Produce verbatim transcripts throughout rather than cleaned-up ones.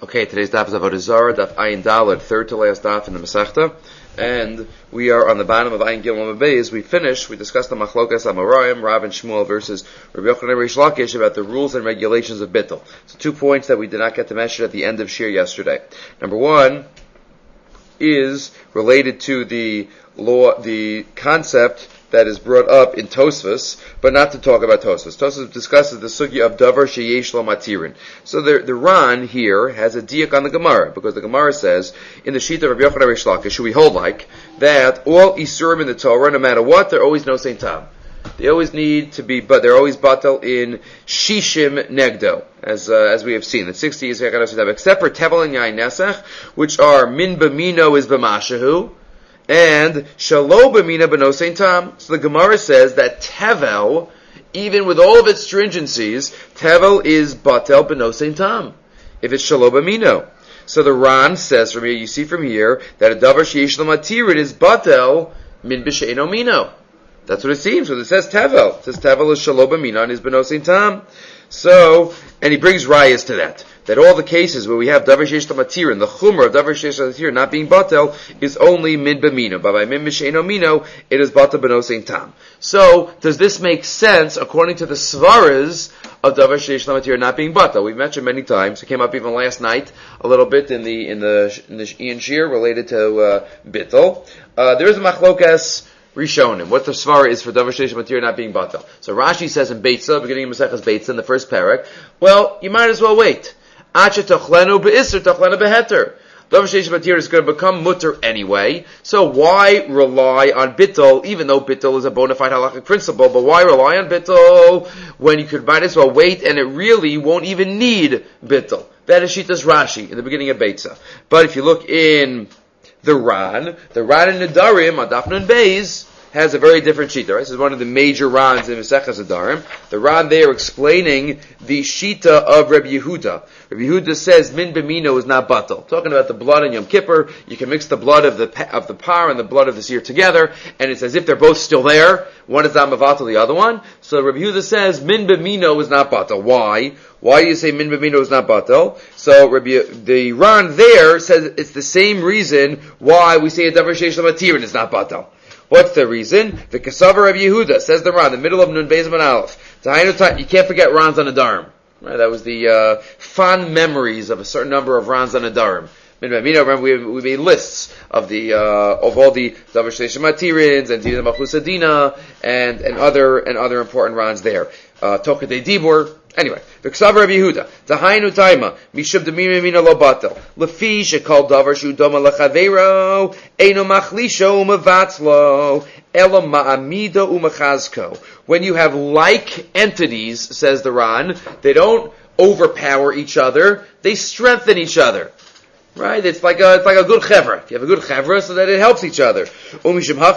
Okay, today's daf is Avodah Zarah, daf Ayin Daled, third to last daf in the Masechta, and we are on the bottom of Ayin Gimel Beis. We finished, we discussed the Machlokas Amoraim, Rav and Shmuel versus Rabbi Yochanan and Reish Lakish about the rules and regulations of Bittul. So two points that we did not get to mention at the end of Shir yesterday. Number one is related to the law, the concept that is brought up in Tosfos, but not to talk about Tosfos. Tosfos discusses the sugya of davar sheyesh lo matirin. So the, the Ran here has a diak on the Gemara, because the Gemara says, in the sheet of Rabbi Yochanan Reish Lakish, we hold like, that all isurim in the Torah, no matter what, they're always no saint tam. They always need to be, but they're always batal in shishim negdo, as uh, as we have seen. The sixty is except for tevel and yain nesach, which are min b'mino is b'mashahu, and shalo b'mina b'no tam. So the Gemara says that tevel, even with all of its stringencies, tevel is batel b'no tam, if it's shalo b'mino. So the Ran says from here, you see from here, that a davar sheyesh lo matirin is batel min b'she'eno mino. That's what it seems. So it says tevel. It says tevel is shalo b'mina and is b'no tam. So, and he brings rayas to that. That all the cases where we have davar sheyesh lo matirin, the chumrah of davar sheyesh lo matirin not being batel, is only min b'mino. But by min b'she'eno mino, it is batel b'no tam. So, does this make sense according to the svaras of davar sheyesh lo matirin not being batel? We've mentioned many times. It came up even last night a little bit in the in the in the Ian Shir related to uh, bittul. Uh, there is a machlokas Rishonim. What the svara is for davar sheyesh lo matirin not being batel. So Rashi says in Beitza, beginning of Maseches Beitza, in the first parak, well, you might as well wait. Acha tochlenu be'isr tochlenu beheter. Davar sheyesh lo matirin is going to become mutter anyway, so why rely on bittul, even though bittul is a bona fide halachic principle, but why rely on bittul when you could might as well wait and it really won't even need bittul? That is Shitas Rashi in the beginning of Beitza. But if you look in the Ran, the Ran in Nedarim, on Daf Nun Beis, has a very different shita. Right? This is one of the major Rans in Maseches Nedarim. The Ran there explaining the shita of Rabbi Yehuda. Rabbi Yehuda says min b'mino is not batal. Talking about the blood in Yom Kippur, you can mix the blood of the of the par and the blood of the seer together, and it's as if they're both still there. One is not mavatal, the other one. So Rabbi Yehuda says min b'mino is not batal. Why? Why do you say min b'mino is not batal? So Rabbi, the Ran there says it's the same reason why we say a davar sheyesh lo matirin is not batal. What's the reason? The Kesavar Rabbi Yehuda, says the Ran, in the middle of Nun Beis and Aleph. You can't forget Rans on Nedarim. Right? That was the uh, fond memories of a certain number of Rans on Nedarim. Remember, we, we made lists of the uh, of all the davar sheyesh lo matirins and Dina Malchus Adina and and other and other important Rans there. Uh, Tokadei Dibur. Anyway, the Ksav Rabbi Yehuda, Tahainu Taima, Mishub Demir Mina Lo Batel, Lefi Shekal Davar Shu Doma Lechavero, Eino Machlisho Umevatzlo, Ela Ma'amida Umachazko. When you have like entities, says the Ran, they don't overpower each other, they strengthen each other. Right? It's like a, it's like a good chevra. If you have a good chevra, so that it helps each other. That's why Rabbi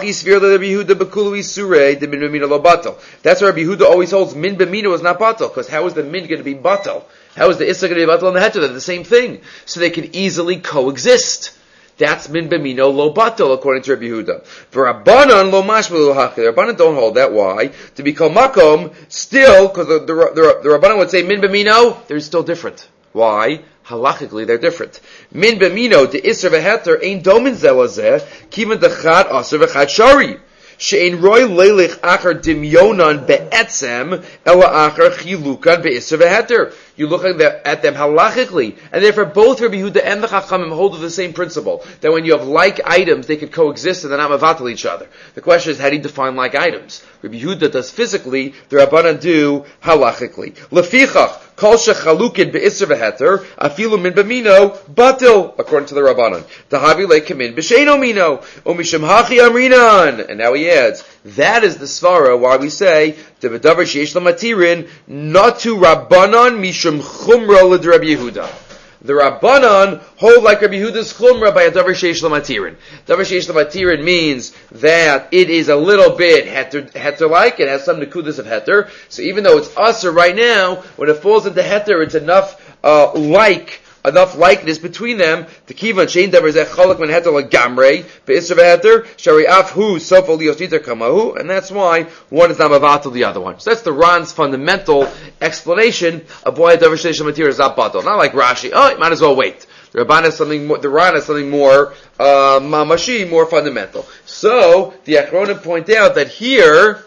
Yehuda always holds min b'mino is not batal, because how is the min going to be batal? How is the issa going to be batal and the heter? They're the same thing. So they can easily coexist. That's min b'mino lo batal, according to Rabbi Yehuda. For Rabbanan lo mashmalu haki. The Rabbanan don't hold that. Why? To become makom, still, because the, the, the, the Rabbanan would say min b'mino, they're still different. Why? Halachically, they're different. Min b'mino de iser v'heter ein domin zelazeh kiven dechad aser v'chad shari she'ein roy leilich achar dimyonan be'etzem ela achar chilukan be'iser v'heter. You look at them, at them halachically, and therefore both Rabbi Yehuda and the Chachamim hold of the same principle, that when you have like items, they could coexist and they're not mavatal each other. The question is, how do you define like items? Rabbi Yehuda does physically, the Rabbanan do halachically. Lefichach, kol shechalukin be'isr v'heter, afilu min b'mino, batil, according to the Rabbanan. Tahavi le'kemin b'sheino mino, u'misham hachi amrinan. And now he adds, that is the svara why we say, the davar sheyesh lo matirin, not to Rabbanan mishum chumra l'd Rabbi Yehuda. The Rabbanan hold like Rabbi Yehuda's chumra by a davar sheyesh lo matirin. Davar sheyesh lo matirin means that it is a little bit heter, heter-like, it has some nekudas of heter. So even though it's usher right now, when it falls into heter, it's enough uh, like enough likeness between them to kivan shein davar zeh chalak men heter lagamrei be'isr v'heter shari af hu sofo lios niter kamahu, and that's why one is not mavatal the other one. So that's the Ran's fundamental explanation of why a davar sheishel material is not batal. Not like Rashi, oh, you might as well wait. The Ramban has something more, the Ran has something more, uh, mamashi, more fundamental. So, the Achronim point out that here,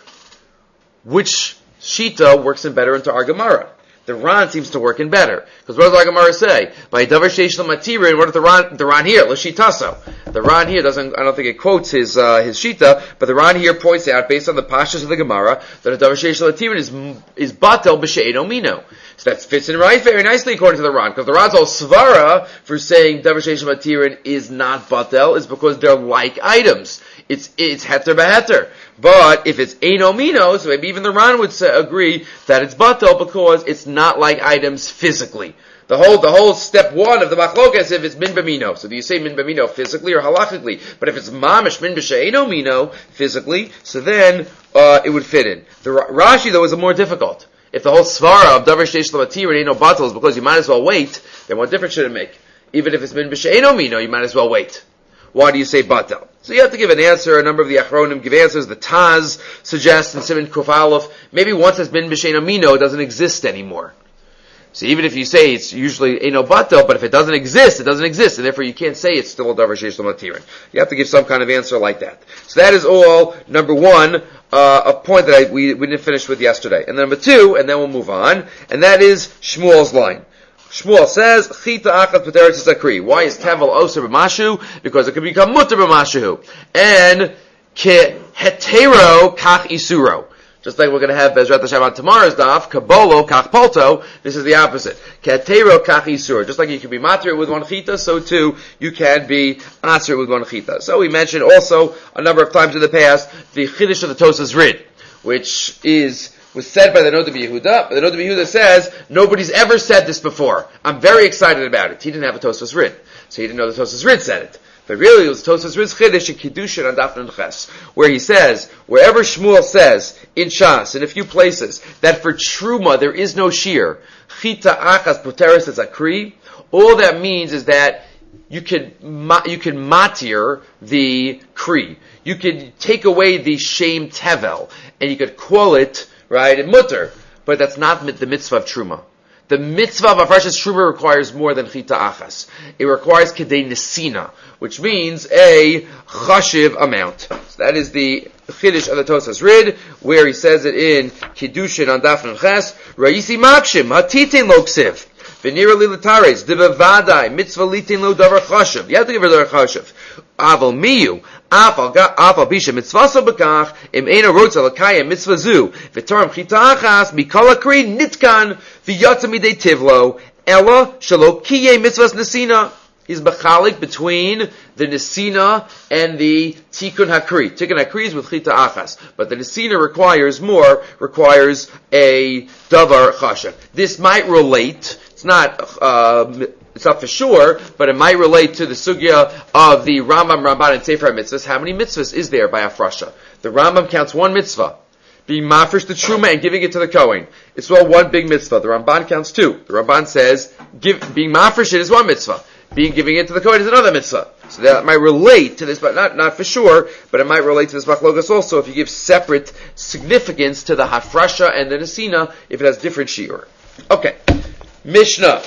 which Shita works in better into our Gemara. The Ran seems to work in better. Because what does our Gemara say? By davar sheishel matirin, what does the Ran, the Ran here? L'shitaso. The Ran here doesn't, I don't think it quotes his, uh, his Shita, but the Ran here points out, based on the pashas of the Gemara, that a davar sheishel matirin is, is batel b'she'eno mino. So that fits in right very nicely according to the Ran, because the Ran's whole svara for saying davar sheishel matirin is not batel is because they're like items. It's, it's heter b'heter. But if it's Eino Mino, so maybe even the Ran would say, agree that it's batel because it's not like items physically. The whole, the whole step one of the machlokas if it's min b'mino. So do you say min b'mino physically or halachically? But if it's mamish min b'she'eino mino physically, so then, uh, it would fit in. The Rashi though is a more difficult. If the whole svara of davar sheishel matirin ain't no batel is because you might as well wait, then what difference should it make? Even if it's min b'she'eino mino, you might as well wait. Why do you say batel? So you have to give an answer. A number of the Achronim give answers. The Taz suggests in Siman Kuf Aleph, maybe once it's been b'she'eino mino, it doesn't exist anymore. So even if you say it's usually eino batel, but if it doesn't exist, it doesn't exist, and therefore you can't say it's still a davar sheishel matirin. You have to give some kind of answer like that. So that is all, number one, uh, a point that I, we, we didn't finish with yesterday. And number two, and then we'll move on, and that is Shmuel's line. Shmuel says, Chita achat p'teretz zakri. Why is tevel oser b'mashu? Because it can become mutter b'mashu. And ke hetero kach isuro. Just like we're going to have Bezrat Hashem on tomorrow's daf, kabolo kach polto. This is the opposite. Ke hetero kach isuro. Just like you can be matir with one chita, so too you can be aser with one chita. So we mentioned also a number of times in the past the chiddush of the Tosas Rid, which is was said by the Noda B'Yehuda, but the Noda B'Yehuda says, nobody's ever said this before. I'm very excited about it. He didn't have a Tosfos Rid, so he didn't know the Tosfos Rid said it. But really, it was Tosfos Rid's Chiddush in Kiddushin on Daf Nun Ches, where he says, wherever Shmuel says, in Shas, in a few places, that for Truma there is no shear, Chita Achas Poteres Zakri, all that means is that you can, you can matir the Kri. You could take away the shame tevel, and you could call it, right, in mutter, but that's not the mitzvah of truma. The mitzvah of afreshas truma requires more than chita achas. It requires kedei nesina, which means a chashiv amount. So that is the chiddush of the Tosas Rid, where he says it in Kiddushin on Daf Nun Ches, Ra'isi makshim, hatitin lo ksiv, v'nira li l'tares, d'bevadai, mitzvah litin lo davar chashiv. You have to give her davar chashiv. Aval miyu, Afal bisha mitzvaso bekach im ena rotza lakaya mitzvah zu v'torem chita achas mikol akri nitkan v'yatza midei tivlo ella shalo kiye mitzvahs nesina. He's bechalik between the nesina and the tikkun hakri. Tikkun hakri is with chita achas, but the nesina requires more, requires a davar chashav. This might relate. It's not. Uh, It's not for sure, but it might relate to the sugya of the Rambam, Ramban, and Sefer mitzvahs. How many mitzvahs is there by Afrasha? The Rambam counts one mitzvah, being mafresh the truma and giving it to the Kohen. It's all one big mitzvah. The Ramban counts two. The Ramban says give, being mafresh it is one mitzvah, being giving it to the Kohen is another mitzvah. So that might relate to this, but not not for sure. But it might relate to this machlokas also if you give separate significance to the Hafrasha and the Nesina if it has different shiur. Okay, Mishnah.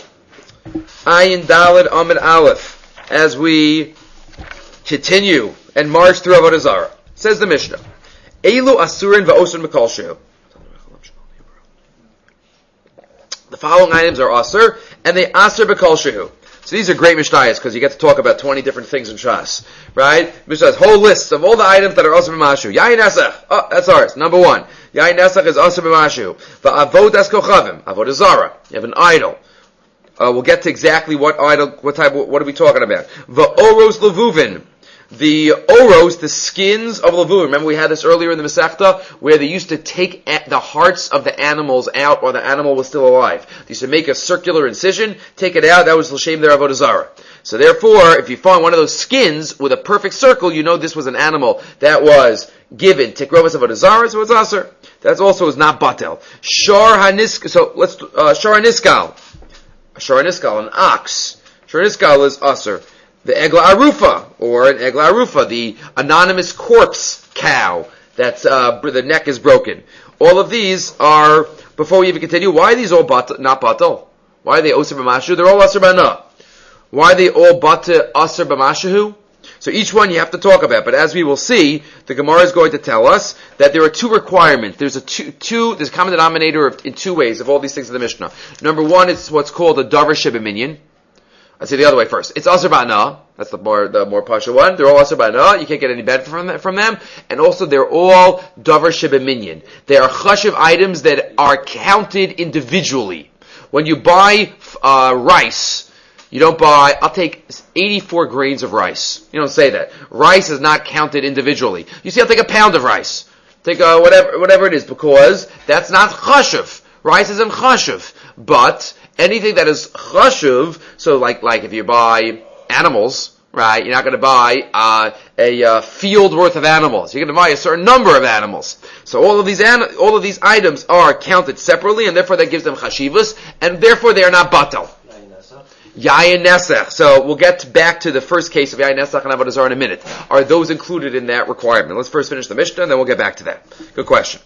Ayin Daled Amid Aleph, as we continue and march through Avodah Zarah. Says the Mishnah, Eilu Asurin Va'osun Mikol Shehu. The following items are Asur, and they Asur B'Kol Shehu. So these are great Mishnayos, because you get to talk about twenty different things in Shas. Right? Mishnah has whole lists of all the items that are Asur B'Mashu. Yayin Nesach. Oh, that's ours. Number one. Yayin Nesach is Asur B'Mashu. Va'avodas Kochavim. Avodah Zarah. You have an idol. Uh, we'll get to exactly what idol, what type, what are we talking about? The oros levuvin. The oros, the skins of levuvin. Remember we had this earlier in the Masechta, where they used to take the hearts of the animals out while the animal was still alive. They used to make a circular incision, take it out, that was l'shem their avodah zarah. So therefore, if you find one of those skins with a perfect circle, you know this was an animal that was given tikrovas avodah zarah, so it's aser. That also is not batel. Shar hanisk, so let's, uh, shar haniskal. A shar niskal, an ox, Shorniskal is Aser. The Egla Arufa, or an Egla Arufa, the anonymous corpse cow that's, uh, the neck is broken. All of these are, before we even continue, why are these all bat, not batal? Why are they Oser B'mashu? They're all Aser B'ana. Why are they all Bata Aser B'mashu? So each one you have to talk about, but as we will see, the Gemara is going to tell us that there are two requirements. There's a two, two there's a common denominator of, in two ways of all these things in the Mishnah. Number one is what's called a Davar Shebeminyan. I'll say the other way first. It's Aser B'ana. That's the more, the more pasha one. They're all Aser B'ana. You can't get any benefit from them, from them. And also they're all Davar Shebeminyan. They are chashiv items that are counted individually. When you buy, uh, rice, you don't buy, I'll take eighty-four grains of rice. You don't say that. Rice is not counted individually. You see, I'll take a pound of rice. Take uh, whatever whatever it is, because that's not chashuv. Rice isn't chashuv. But anything that is chashuv, so like like if you buy animals, right, you're not going to buy uh, a uh, field worth of animals. You're going to buy a certain number of animals. So all of these an- all of these items are counted separately, and therefore that gives them chashivas, and therefore they are not batal. Yayin Nesach. So we'll get back to the first case of Yayin Nesach and Avodah Zarah in a minute. Are those included in that requirement? Let's first finish the Mishnah and then we'll get back to that. Good question.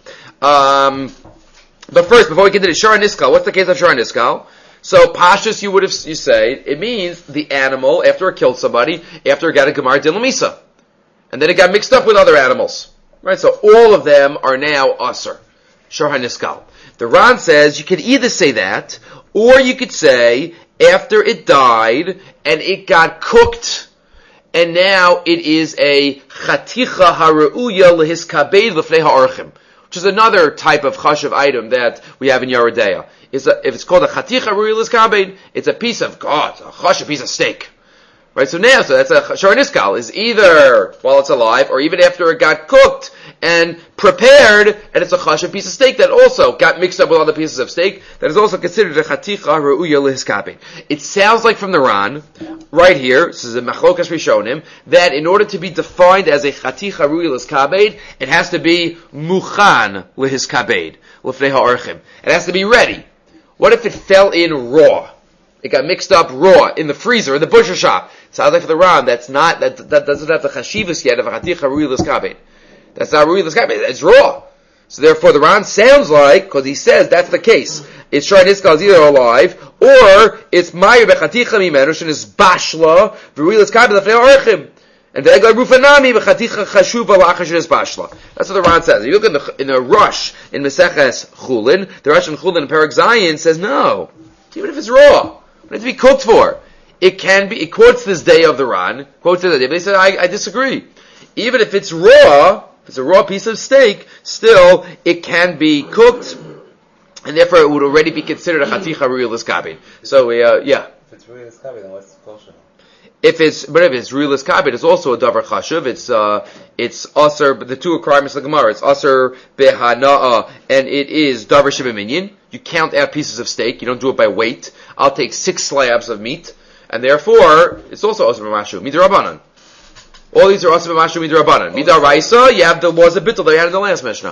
Um, but first, before we get into Shara Niskal, what's the case of Shara Niskal? So Pashas, you would have, you say, it means the animal, after it killed somebody, after it got a Gemar Dilamisa. And then it got mixed up with other animals. Right? So all of them are now Aser. Shara Niskal. The Ran says you could either say that, or you could say, after it died, and it got cooked, and now it is a chaticha haru'uya lehiskabed l'fnei ha'orchim, which is another type of chashav item that we have in Yeridea. It's a, if it's called a chaticha haru'uya lehiskabed, it's a piece of, God, a chashav piece of steak. Right, so now, so that's a Shara Niskal, is either while it's alive, or even after it got cooked and prepared, and it's a chashav piece of steak that also got mixed up with other pieces of steak, that is also considered a chaticha re'uya lehiskabed. It sounds like from the Ran, right here, this is a machlokas rishonim, that in order to be defined as a chaticha re'uya lehiskabed, it has to be muchan lehiskabed, l'fnei ha'orchim. It has to be ready. What if it fell in raw? It got mixed up raw in the freezer, in the butcher shop. Sounds like for the Ram, that's not, that, that doesn't have the chashivas yet of a chaticha re'uya lehiskabed. That's not real, it's raw. So therefore the Ran sounds like, because he says that's the case, it's Shara Niskal is either alive, or it's Mayu bechaticha mimenu, shen is bashla, v'real lehiskabed l'fnei ha'orchim. And the Egla Rufa Nami bechaticha chashuva la'achar shen is bashla. That's what the Ran says. If you look in the, in the Rush, in Meseches Chulin, the Rush in Chulin in Perek Zayin says no. Even if it's raw, it has to be cooked for. It can be, it quotes this day of the Ran, quotes this day, but they said, I, I disagree. Even if it's raw, if it's a raw piece of steak, still, it can be cooked, and therefore it would already be considered a chaticha re'uya lehiskabed. So, uh, yeah. If it's re'uya lehiskabed, then what's the kosher? If it's, but if it's re'uya lehiskabed, it's also a davar chashuv. It's, uh, it's aser, the two requirements of the Gemara. It's aser behana'a, and it is davar shebeminyan. You count out pieces of steak. You don't do it by weight. I'll take six slabs of meat, and therefore, it's also aser b'mashu, midrabanan. All these are aser b'mashu midrabanan. Midaraisa, you have the laws of bittul that you had in the last Mishnah.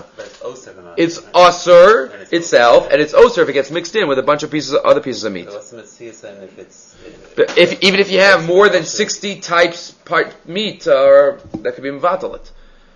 It's aser itself, and it's oser if it gets mixed in with a bunch of pieces of other pieces of meat. If it's, if, if even if you have more than sixty types part meat, uh, that could be mvatalit.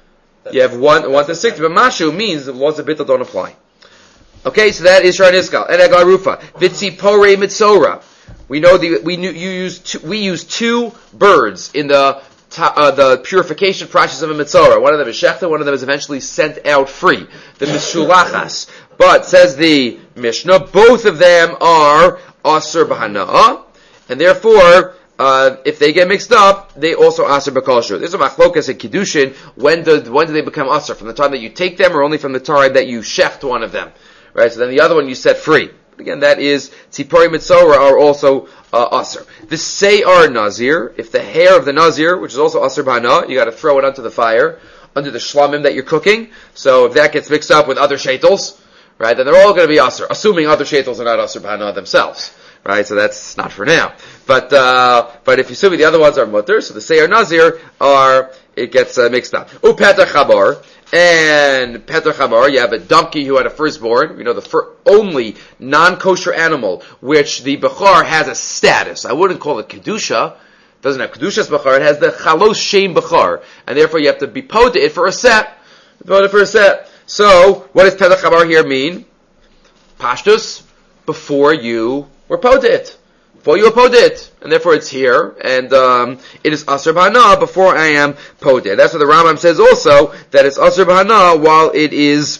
You have one one to sixty, but mashu means the laws of bittul don't apply. Okay, so that is Shara Niskal. And Egla Rufa. Vitzi Porei Mitzora. We know the, we knew, you use two, we use two birds in the, uh, the purification process of a Mitzora. One of them is Shechta, one of them is eventually sent out free. The Mishulachas. But, says the Mishnah, both of them are Aser B'Hana'ah, and therefore, uh, if they get mixed up, they also Aser B'Kolshur. There's a machlokas in Kiddushin, when do, when do they become Aser? From the time that you take them, or only from the time that you shecht one of them? Right, so then the other one you set free. But again, that is, Tzipori Mitzora are also, uh, Aser. The Seyar Nazir, if the hair of the Nazir, which is also Aser B'Hana, you gotta throw it onto the fire, under the shlamim that you're cooking, so if that gets mixed up with other shetels, right, then they're all gonna be Aser, assuming other shetels are not Aser B'Hana themselves. Right, so that's not for now. But, uh, but if you assume the other ones are mutter, so the Seyar Nazir are, it gets uh, mixed up. U Peter Chamor, and Peter Chamor, you have a donkey who had a firstborn, you know, the fir- only non-kosher animal which the Bechar has a status. I wouldn't call it Kedusha. It doesn't have Kedusha's Bechar, it has the Chalos Shem Bechar, and therefore you have to be poda it for a set. Poda it for a set. So, what does Peter Chamor here mean? Pashtus, before you were poda it. Before you were poda it. And therefore it's here, and um, it is Asr B'Hana before I am poda. That's what the Rambam says also, that it's Asr B'Hana while it is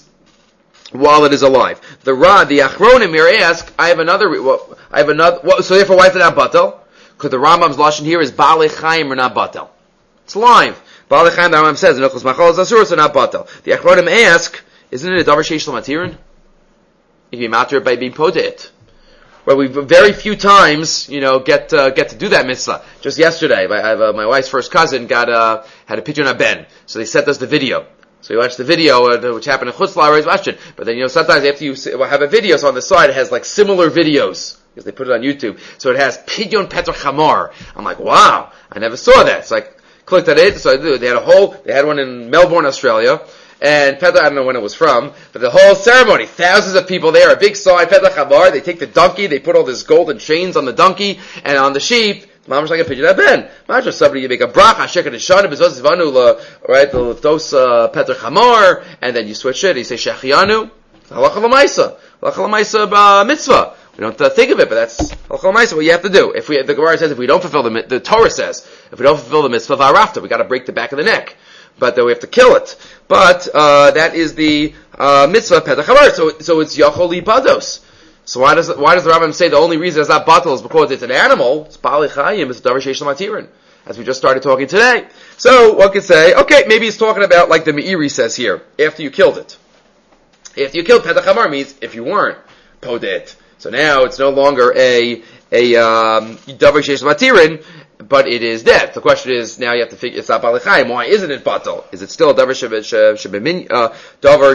while it is alive. The Ra, the Achronim here ask, I have another, well, I have another, well, so therefore why is it not batel? Because the Rambam's lashon here is Baalei Chaim or not batel. It's live. Baalei Chaim, the Rambam says, Nechos Machal is Asur, so not batel. The Achronim ask, isn't it a davar sheish l'matirin? You can be matter by being poda it. Well, we very few times, you know, get uh, get to do that mitzvah. Just yesterday, I have, uh, my wife's first cousin got uh, had a pidyon ben, so they sent us the video. So we watched the video, uh, which happened in Chutz La'aretz, watched it. But then, you know, sometimes after you have a video, so on the side it has like similar videos because they put it on YouTube. So it has pidyon Peter Chamor. I'm like, wow, I never saw that. So I clicked on it. So I did. They had a whole, they had one in Melbourne, Australia. And Peter, I don't know when it was from, but the whole ceremony, thousands of people there, a big sign, Peter Chamor, they take the donkey, they put all this golden chains on the donkey, and on the sheep, Mamash like a pidyon ben. Mamash somebody, you make a bracha, sheket ishana, bezos zvanu, right, those, uh, Peter Chamor, and then you switch it, you say shechianu, halacha l'maisa, halacha l'maisa mitzvah. We don't uh, think of it, but that's halacha l'maisa, what you have to do. If we, the Gemara says, if we don't fulfill the, the Torah says, if we don't fulfill the mitzvah v'arafta, we gotta break the back of the neck. But then we have to kill it. But, uh, that is the, uh, mitzvah Peter Chamor. So, so it's Yachol Lipados. So why does, why does the Rambam say the only reason it's not batal is because it's an animal? It's Baalei Chaim, it's davar sheish l'matirin. As we just started talking today. So, one could say, okay, maybe he's talking about like the Meiri says here, after you killed it. After you killed Peter Chamor means if you weren't poda it. So now it's no longer a, a, um, davar sheish l'matirin, but it is dead. The question is, now you have to figure, it's not Baalei Chaim. Why isn't it batal? Is it still a davar shebeminyan, uh, davar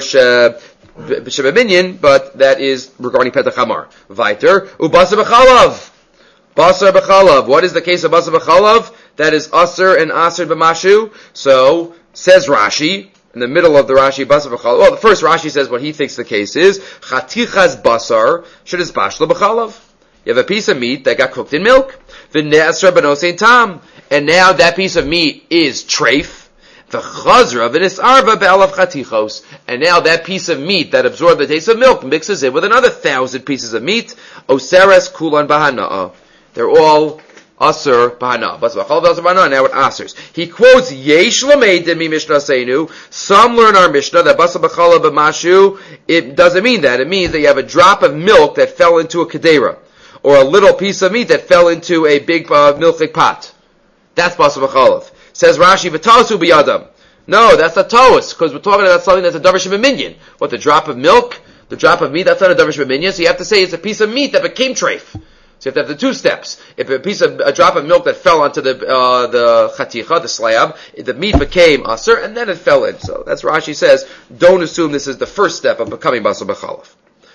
shebeminyan, but that is regarding Peter Chamor. Viter, ubasa b'chalav. Basar b'chalav. What is the case of basar b'chalav? That is asr and asr b'mashu. So, says Rashi, in the middle of the Rashi, basar b'chalav. Well, the first Rashi says what he thinks the case is, chatichas basar, should is bashla b'chalav. You have a piece of meat that got cooked in milk. V'ne'asra b'nosein tam. And now that piece of meat is treif. V'chazra v'nisarva be'alav chatichos. And now that piece of meat that absorbed the taste of milk mixes in with another thousand pieces of meat. Oseres kulan b'hana'ah. They're all asur b'hana'ah. But now it asers. He quotes yesh l'meidim mi mishnah seinu. Some learn our mishnah that basar b'chalav b'mashu. It doesn't mean that. It means that you have a drop of milk that fell into a kedera, or a little piece of meat that fell into a big uh, milchik pot. That's basar b'chalav. Says Rashi, v'tasu b'yadam. No, that's not toas, because we're talking about something that's a davar shebeminyan. What, the drop of milk? The drop of meat, that's not a davar shebeminyan, so you have to say it's a piece of meat that became treif. So you have to have the two steps. If a piece of, a drop of milk that fell onto the, uh, the chaticha, the slab, the meat became asur, and then it fell in. So that's what Rashi says, don't assume this is the first step of becoming basar b'chalav.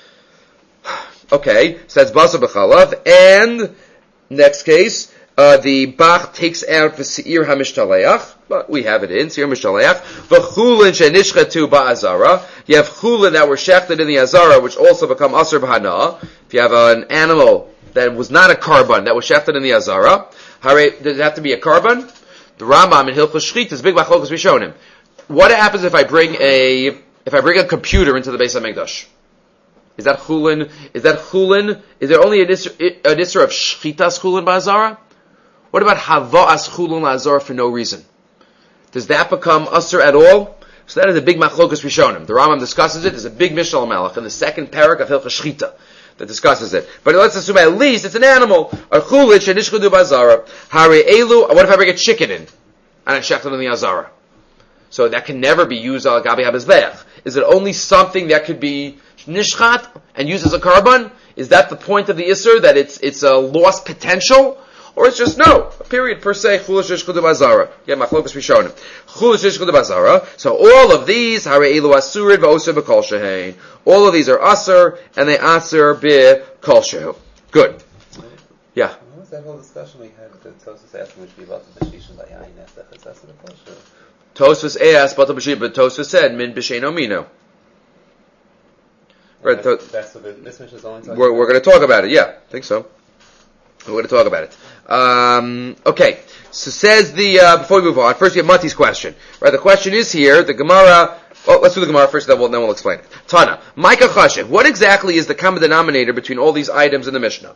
Okay, so that's basar b'chalav, and next case, uh, the Bach takes out the seir hamishtaleach, but we have it in, seir hamishtaleach, v'chulin shenishchatu ba'azara, you have chulin that were shechted in the azara, which also become asur b'hana'ah. If you have uh, an animal that was not a carbon, that was shechted in the azara, hare, does it have to be a carbon? The Rambam in Hilchos Shchita, big machlokas we shown him. What happens if I bring a, if I bring a computer into the Beis HaMikdash? Is that chulin? Is that chulin? Is there only an issur, an issur of shchitas chulin ba'azara? What about hava'as chulin ba'azara for no reason? Does that become usur at all? So that is a big machlokas rishonim. The Rambam discusses it. There's a big Mishnah Malach in the second parak of Hilchos Shchita that discusses it. But let's assume at least it's an animal. A chulin shenishchadu ba'azara. Hare elu. What if I bring a chicken in and I shecht it in the azara? So that can never be used al gabi habezbeach. Is it only something that could be nishchat and used as a carbon? Is that the point of the Isser, that it's it's a lost potential? Or it's just no, a period per se, chulish ishkudu bazara. Yeah, machlokas rishonim. Chulish ishkudu bazara. So all of these, hare elu asurid v'osir b'kol shehein. All of these are asur, and they asur b'kol shehu. Good. Yeah. What was that whole discussion we had with the Tosus asking which we love the Shishim by Yain Esach? It's asur b'kol shehu. Tosfos asked, but Tosfos said, min b'sheino mino. Right, that's, that's what the, this mission is only talking we're, about. we're going to talk about it, yeah, I think so. We're going to talk about it. Um, okay, so says the, uh, before we move on, first we have Mati's question. Right, the question is here, the Gemara, oh, let's do the Gemara first, then we'll, then we'll explain it. Tana, Micah Chashiv, what exactly is the common denominator between all these items in the Mishnah?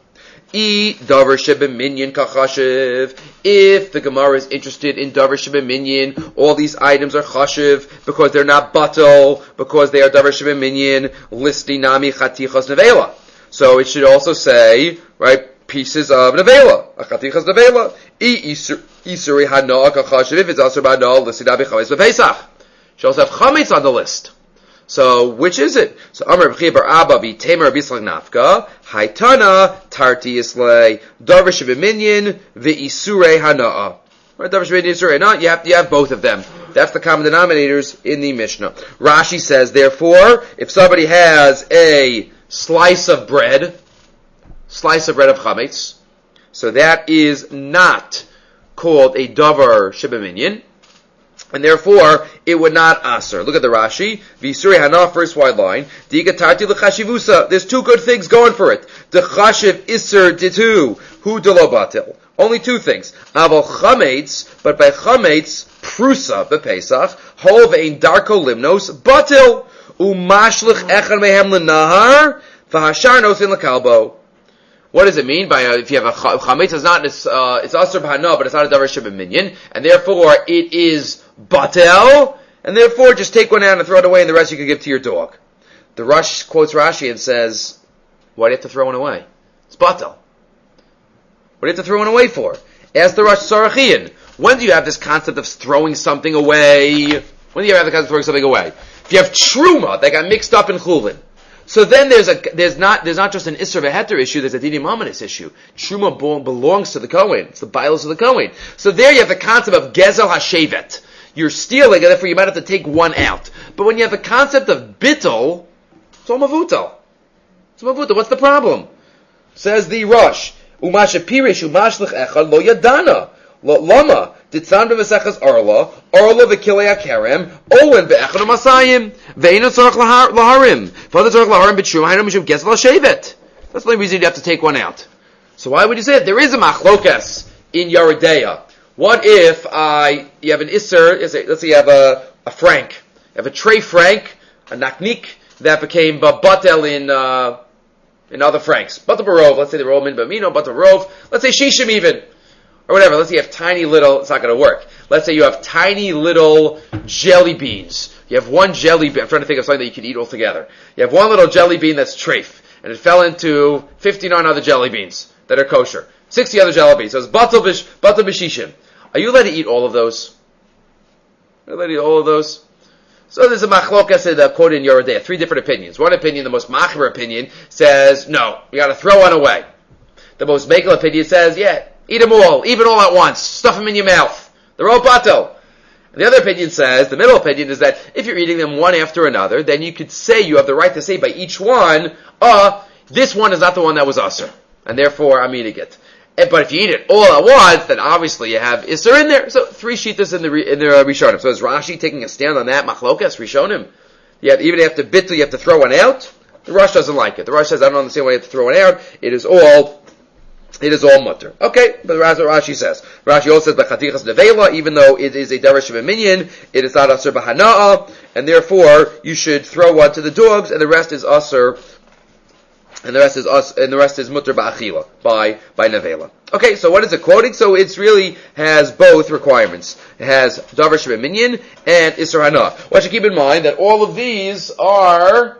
E davar shebeminyan kachashiv. If the Gemara is interested in davar shebeminyan, all these items are chashiv because they're not batel, because they are davar shebeminyan. Listi nami chatichas nevela. So it should also say, right, pieces of nevela, a chatichas nevela. E isuri hana kachashiv. If it's also banal, listi nami chametz bepesach. Should also have chametz on the list. So, which is it? So, Amar B'chi Bar Abba B'Temer B'Yislach Nafka Haitana Tarti Yislay Davar Shebeminyan V'Isurei Hana'a. Right, Davar Shebeminyan Isurei Hana'a. You have you have both of them. That's the common denominators in the Mishnah. Rashi says, therefore, if somebody has a slice of bread, slice of bread of chametz, so that is not called a Davar Shebeminyan. And therefore, it would not aser. Look at the Rashi. V'isuri hana, first wide line. Digatati l'chashivusa. There's two good things going for it. The chashiv iser ditu. Hu delo batil. Only two things. Aval chametz, but by chametz, prusa, bepesach, hol ve'in darko limnos, batil. Umashlich echad mehem l'nahar, v'hashar nosin l'kalbo. What does it mean by uh, if you have a chametz? It's not uh, it's aser b'hana, but it's not a davar shebeminyan, and therefore it is batel, and therefore just take one out and throw it away, and the rest you can give to your dog. The Rush quotes Rashi and says, "Why do you have to throw one away? It's batel. What do you have to throw one away for?" Ask the Rush Sarachian. When do you have this concept of throwing something away? When do you have the concept of throwing something away? If you have truma that got mixed up in chulin. So then there's a there's not there's not just an Isser v'Heter issue, there's a Didi Mamonis issue. Truma belongs to the Kohen. It's the bilos of the Kohen. So there you have the concept of Gezel HaShevet. You're stealing, and therefore you might have to take one out. But when you have the concept of Bittel, it's all Mavutal. It's Mavutal. What's the problem? Says the Rosh. Umasha Pirish Umashlich Echad Lo Yadana. Lama. Ditzan b'Mesechas Arla, Arla v'Kilei HaKerem, Owen v'Echad U'Masayim, Ve'inu Tzorach Laharim, V'Adu Tzorach Laharim B'Tshum, Hainu Mishum Gezel HaShevet. That's the only reason you have to take one out. So why would you say it? There is a machlokas in Yeridea. What if I, you have an Isser, let's say you have a, a franc, you have a tray franc, a naknik, that became batel in, uh, in other francs. Batel barov, let's say the Roman bamino, batel barov, let's say shishim even. Or whatever, let's say you have tiny little, it's not going to work. Let's say you have tiny little jelly beans. You have one jelly bean, I'm trying to think of something that you can eat all together. You have one little jelly bean that's treif, and it fell into fifty-nine other jelly beans that are kosher. sixty other jelly beans. So it's batel b'shishim. Are you allowed to eat all of those? Are you allowed to eat all of those? So there's a machlokas in the quote in Yeridea. Three different opinions. One opinion, the most machmer opinion, says, no, you gotta throw one away. The most makel opinion says, yeah, eat them all, even all at once. Stuff them in your mouth. They're all batel. And the other opinion says, the middle opinion is that if you're eating them one after another, then you could say, you have the right to say by each one, uh, this one is not the one that was usher. And therefore, I'm eating it. But if you eat it all at once, then obviously you have Isser in there. So three shittas in the in the uh, Rishonim. So is Rashi taking a stand on that? Machlokas Rishonim. You have, even after bittul, you have to throw one out. The Rosh doesn't like it. The Rosh says, I don't understand why you have to throw one out. It is all, it is all mutter. Okay, but that's what Rashi says. Rashi also says b'chatichas nevela, even though it is a darash of a minyan, it is not asur b'hana'a, and therefore you should throw one to the dogs, and the rest is asur. And the rest is us, and the rest is mutter ba'achila, by, by nevela. Okay, so what is it quoting? So it's really has both requirements. It has davar shebeh minyan and isur hana. What should keep in mind that all of these are,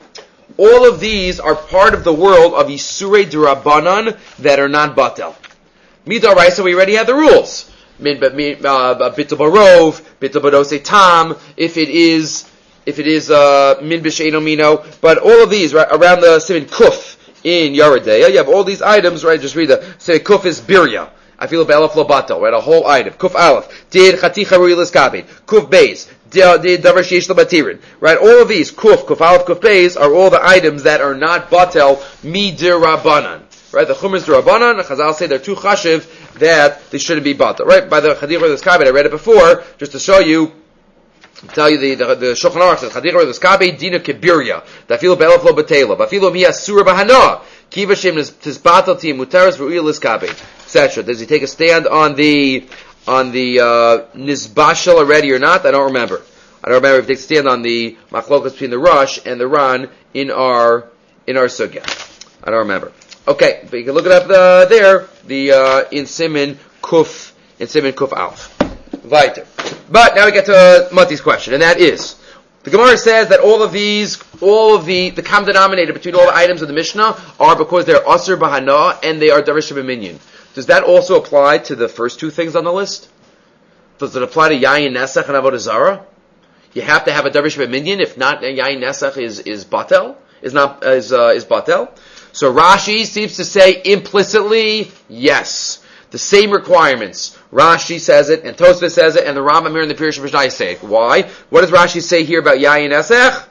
all of these are part of the world of isurei d'Rabbanan that are not batel. Midaraisa, we already have the rules. Min, uh, bitul barov, bitul badose tam, if it is, If it is uh, min b'sheino mino, but all of these right around the siman kuf in Yeridea, you have all these items. Right, just read the say kuf is birya. I feel be'alaf lobato. Right, a whole item. Kuf aleph did chaticha ruilas kabin. Kuf beis did davar sheish labatirin. Right, all of these kuf kuf aleph kuf beis are all the items that are not batel midir rabbanan. Right, the chumras d'Rabbanan, Chazal say they're too chashiv that they shouldn't be batel. Right? By the Chadich or the Skabed, I read it before, just to show you, tell you the, the, the Shulchan Aruch says, Chadich or the Skabed, Dina Kibirya, Dafilu Be'elaf Lo B'Tela, Dafilu Miya Surah B'Hana, Kiva Shem Tizbatel Ti Mutaris V'U'il L'Skabed, et cetera. Does he take a stand on the, on the, uh, Nizbashel already or not? I don't remember. I don't remember if they stand on the machlokas between the Rosh and the Ran in our in our sugya. I don't remember. Okay, but you can look it up uh, there. The uh, in Siman Kuf in Siman Kuf Alf. Weiter. But now we get to Mati's question, and that is the Gemara says that all of these, all of the the common denominator between all the items of the Mishnah are because they're Asur Bahana and they are Darish B'Minyan. Does that also apply to the first two things on the list? Does it apply to Yayin Nesach and Avodah Zarah? You have to have a Darish B'Minyan, if not, Yayin Nesach is, is Batel, is not, is, uh, is Batel. So Rashi seems to say implicitly, yes. The same requirements. Rashi says it, and Tosfos says it, and the Rambam and the Pirush Mishnah say it. Why? What does Rashi say here about Yayin Nesach?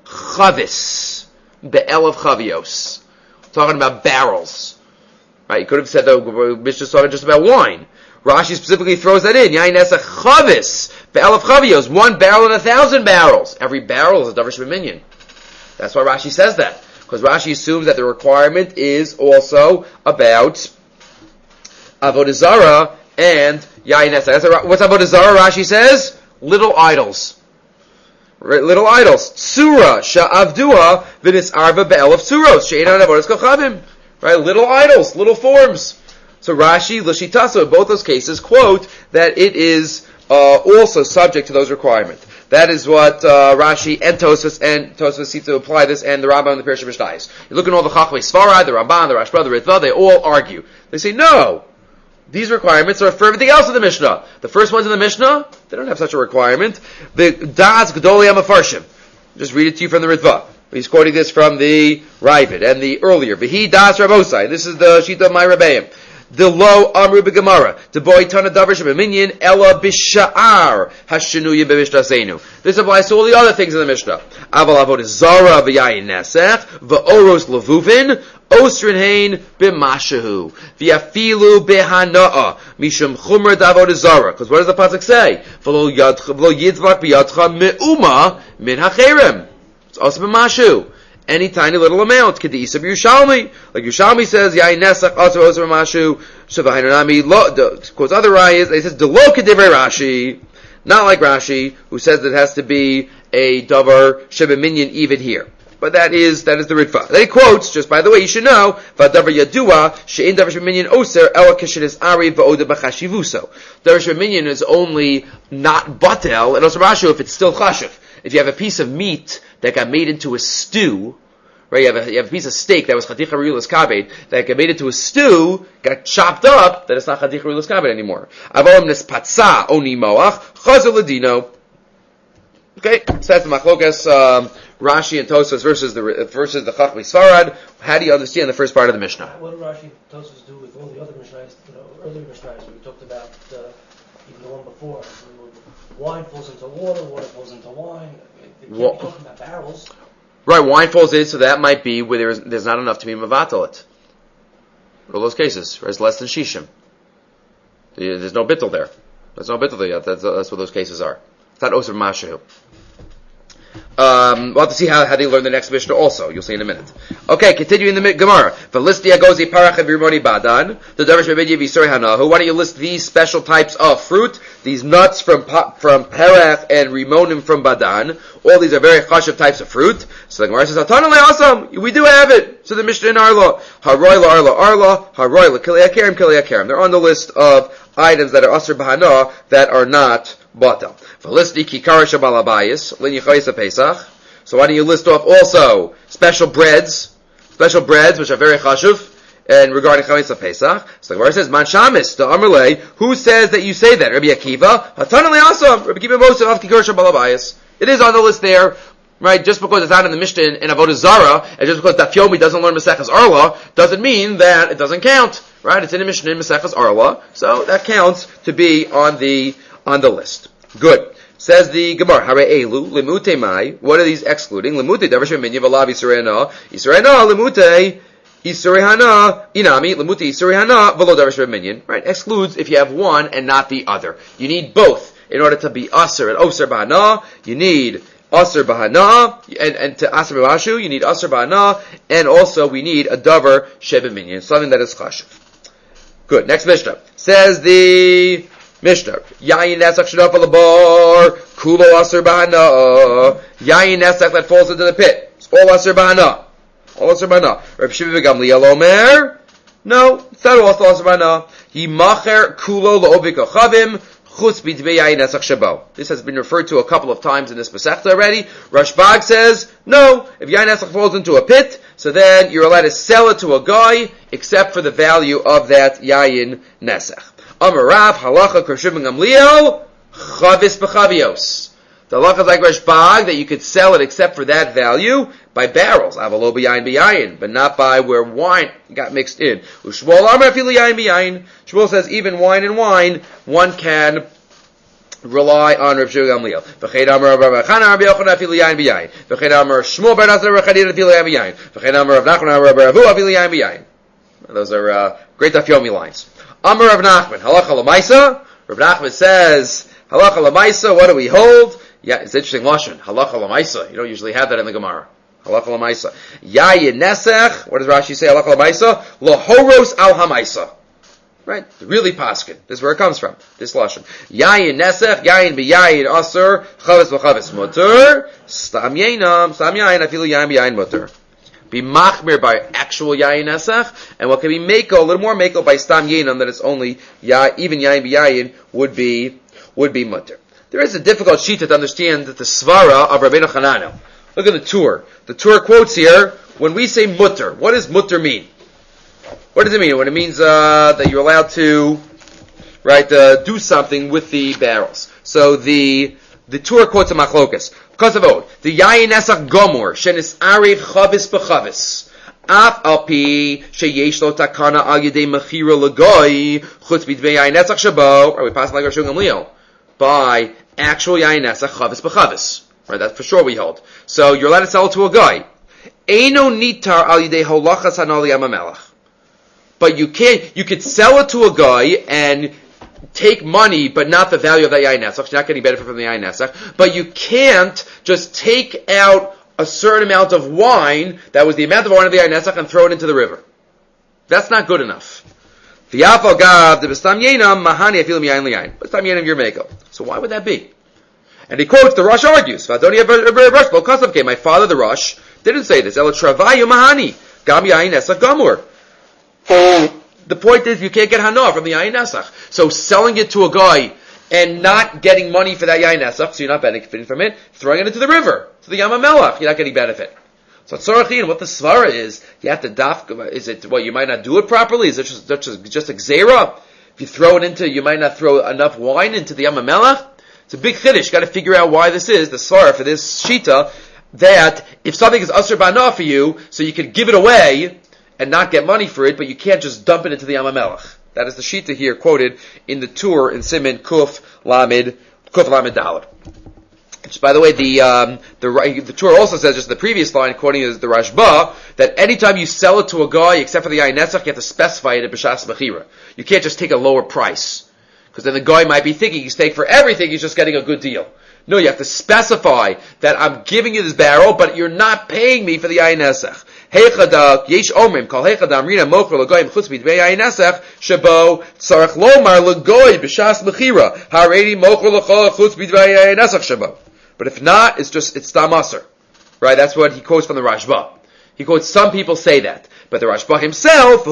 Chavis. Be'el of Chavios. Talking about barrels. Right? You could have said the Mishnah talking just about wine. Rashi specifically throws that in. Yain Nesach Chavis, Be'el of Chavios, one barrel and a thousand barrels. Every barrel is a Darish B'Minyan. That's why Rashi says that. Because Rashi assumes that the requirement is also about Avodah Zarah and Yain Nesach. What's Avodah Zarah, Rashi says? Little idols. Little idols. Tsura, Sha'avdua, V'nis Arva Be'el of Tsuros, She'enan Avodas Kochavim. Right? Little idols, little forms. So Rashi, L'shitaso, in both those cases, quote that it is uh, also subject to those requirements. That is what uh, Rashi and Tosfos and Tosfos seem to apply this, and the Rambam and the Pirush Mishnayos. You look at all the Chachmei Sfarad, the Ramban, the Rashba, the Ritva, they all argue. They say, no, these requirements are for everything else in the Mishnah. The first ones in the Mishnah, they don't have such a requirement. The Das Gedolei HaMefarshim. Just read it to you from the Ritva. He's quoting this from the Ravid and the earlier. V'hi Das Rabosai. This is the Shita of my Rebbeim. The lo amru b'gemara. The boy tana davar shebeminyan ella b'sha'ar hashenuyim b'mishnasenu. This applies to all the other things in the Mishnah. Aval avodah zara v'yayin nesech v'oros levuvin osrin hein b'mashahu v'yafilu b'hana'a mishum chumra d'avodah zara. Because what does the pasuk say? V'lo yidvak b'yadcha me'uma min hacherem. It's also b'mashu. Any tiny little amount. Kedisa Yerushalmi. Like Yerushalmi says, Yain Nesach, also Oser Mashu, Shavahinanami, quotes other rayas, it says, Delo Kedivrei Rashi. Not like Rashi, who says that it has to be a Davar Shebeminyan even here. But that is, that is the Ritva. Then he quotes, just by the way, you should know, Vadavar Yadua, She'in Davar Shebeminyan Oser, Ela Keshenis Ari, Va'oda B'chashivuso. Davar Shebeminyan is only not Batel, and Oser Mashu if it's still Chashiv. If you have a piece of meat that got made into a stew, right? You have a, you have a piece of steak that was chaticha riulas kabed that got made into a stew, got chopped up, then it's not chaticha riulas kabed anymore. Avolim nespatza oni moach chazal ladino. Okay, so that's the machlokas um, Rashi and Tosfos versus the versus the Chachmei Sfarad. How do you understand the first part of the Mishnah? What do Rashi and Tosfos do with all the other Mishnahs? You know, earlier Mishnahs we talked about uh, even the one before. Wine falls into water, water falls into wine. They can't Well, be talking about barrels. Right, wine falls in, so that might be where there's, there's not enough to be mavatal. All those cases, right? It's less than shishim. There's no bittul there. There's no bittul there yet. That's, that's what those cases are. It's not osir mashu. Um, we'll have to see how, how they learn the next Mishnah also. You'll see in a minute. Okay, continuing the Gemara. Velistia gozi parach v'rimoni badan. The Darish B'Minyan v'Yisrei hanahu. Why don't you list these special types of fruit? These nuts from from parach and rimonim from badan. All these are very chashav types of fruit. So the Gemara says, "Atanale awesome. We do have it." So the Mishnah in Arla, haroy la arla arla, haroy la kilei akarim kilei akarim. They're on the list of items that are asur b'hana that are not batal. So why don't you list off also special breads, special breads which are very chashuv, and regarding Chametz Pesach. So the Gemara says, Man Shamis, the Amrlei, who says that you say that? Rabbi Akiva, Hatanali Asam, Rabbi Akiva Moshe of Kikar Balabayas. It is on the list there, right? Just because it's not in the Mishnah in, in Avodah Zarah, and just because Daf Yomi doesn't learn Maseches Arla, doesn't mean that it doesn't count, right? It's in the Mishnah in Maseches Arla, so that counts to be on the on the list. Good. Says the Gemara, Hare Elu, Limute Mai, what are these excluding? Limute, Davar Shebeminyan V'Lav Yisrael Na, Yisrael Na, Limute, Isuri hana, inami, lemuti isuri hana, velo davar sheba minyan. Right, excludes if you have one and not the other. You need both in order to be aser and oser bahana. You need aser bahana, and, and to aser b'mashu, you aser bahana, and also we need a davar sheba minyan, something that is chashuv. Good. Next Mishnah says the Mishnah. Yayin nesach shenaf alabar kulo aser bahana. Yayin nesach that falls into the pit. It's all aser bahana. All aser bahana. Reb Shimon ben Gamliel omer. No, it's not all aser bahana. He macher kulo laobik achavim. This has been referred to a couple of times in this Masechta already. Rashbag says, no, if yayin nesach falls into a pit, so then you're allowed to sell it to a guy, except for the value of that yayin nesach. Amar Rav, halacha Reb ben Gamliel, chavis b'chavios. The halacha is like Rashbag, that you could sell it except for that value by barrels, avalo b'yayin b'yayin, but not by where wine got mixed in. Ushmuel amar afilu yayin b'yayin. Shmuel says even wine and wine, one can rely on Rav Shimon ben Gamliel. V'chein amar Rav Chana Rabbi Yochanan afilu yayin b'yayin. V'chein amar Shmuel bar Nazar Rav Chadid afilu yayin b'yayin. V'chein amar Rav Nachman Rav Avu afilu yayin b'yayin. Those are uh, great Daf Yomi lines. Amar Rav Nachman, halacha l'maisa. Rav Nachman says, halacha l'maisa, what do we hold? Yeah, it's interesting lashon. Halacha l'maisa. You don't usually have that in the Gemara. Halacha l'maisa. Yayin nesech. What does Rashi say? Halacha l'maisa. Lahoros al hamaisa. Right? Really paskin. This is where it comes from. This lashon. Yayin nesech. Yayin b'yayin aser. Chavis b'chavis mutter. Stam yainam. Stam yayin. Afilu yayin b'yayin mutter. Be machmir by actual yayin nesech, and what can be meko, a little more meko by stam yainam, that it's only ya, even yayin b'yayin would be would be mutter. There is a difficult shita to understand that the svara of Rabbeinu Chananel. Look at the Tur. The Tur quotes here, when we say mutter, what does mutter mean? What does it mean? When it means uh, that you're allowed to, right, uh, do something with the barrels. So the the Tur quotes a machlokas. Kosavod, the yayin nesach gomor, shenis arev chavis b'chavis. Af alpi sheyesh lo takana al yedei mechira l'goy, chutz b'dvei yayin nesach shabo, are we passing like Rav Shimon ben Gamliel? By actual yayin nesach chavis b'chavis. Right, that's for sure we hold. So you're allowed to sell it to a guy. Eino nitar al yidei holachas hanali amamelach. But you can't, you could sell it to a guy and take money, but not the value of that yayin nesach. You're not getting benefit from the yayin nesach. But you can't just take out a certain amount of wine, that was the amount of wine of the yayin nesach, and throw it into the river. That's not good enough. So why would that be? And he quotes, the Rosh argues, my father, the Rosh, didn't say this. The point is, you can't get hana from the yayin nesach. So selling it to a guy and not getting money for that yayin nesach, so you're not benefiting from it, throwing it into the river, to the Yam HaMelech, you're not getting benefit. So tzorachin, what the svara is, you have to daf, is it, well, you might not do it properly? Is it just, just, just a gzeira? If you throw it into, you might not throw enough wine into the Yam HaMelech? It's a big chiddush. You got to figure out why this is the svara for this shita, that if something is asur b'ana for you, so you can give it away and not get money for it, but you can't just dump it into the Yam HaMelech. That is the shita here quoted in the Tur in Siman Kuf Lamed Kuf Lamed Daled. Which, by the way, the um, the the Tur also says, just the previous line, quoting is the Rashba, that anytime you sell it to a guy, except for the yayin nesach, you have to specify it at b'shas mechira. You can't just take a lower price, because then the guy might be thinking he's taking for everything, he's just getting a good deal. No, you have to specify that I'm giving you this barrel, but you're not paying me for the yayin nesach. Heichada yesh omrim kol heichada amrina mocher legoyim chutz b'dvei yayin nesach shebo tzarich lomar legoy b'shas mechira haredi mocher lechol chutz b'dvei yayin nesach shebo. But if not, it's just, it's stam aser. Right? That's what he quotes from the Rashba. He quotes, some people say that. But the Rashba himself,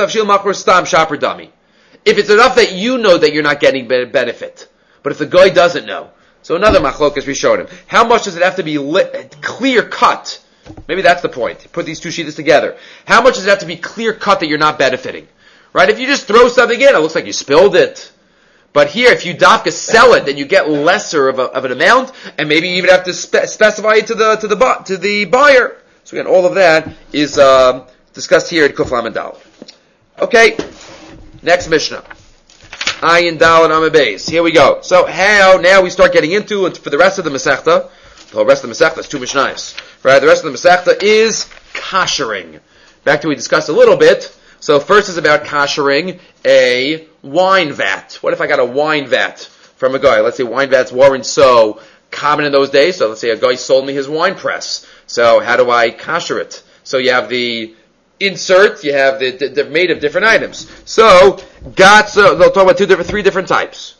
if it's enough that you know that you're not getting benefit. But if the guy doesn't know. So another machlokas we showed him. How much does it have to be lit, clear cut? Maybe that's the point. Put these two sheets together. How much does it have to be clear cut that you're not benefiting? Right? If you just throw something in, it looks like you spilled it. But here, if you dafka sell it, then you get lesser of, a, of an amount, and maybe you even have to spe- specify it to the to the bu- to the buyer. So again, all of that is uh, discussed here at Kuf Lamed Daled. Okay, next Mishnah, Ayin Daled Amud Beis. Here we go. So how now we start getting into it for the rest of the Masechta. The whole rest of the Masechta is two Mishnayos. Right, the rest of the Masechta is kashering. back to what we discussed a little bit. So first is about koshering a wine vat. What if I got a wine vat from a guy? Let's say wine vats weren't so common in those days. So let's say a guy sold me his wine press. So how do I kosher it? So you have the insert, you have the, they're made of different items. So, got, so they'll talk about two different, three different types.